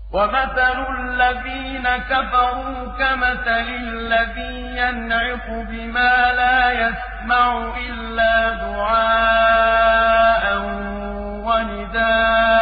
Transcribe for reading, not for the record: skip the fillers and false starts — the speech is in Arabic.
وَمَثَلُ الَّذِينَ كَفَرُوا كَمَثَلِ الَّذِي يَنْعِقُ بِمَا لَا يَسْمَعُ إِلَّا دُعَاءً وَنِدَاءً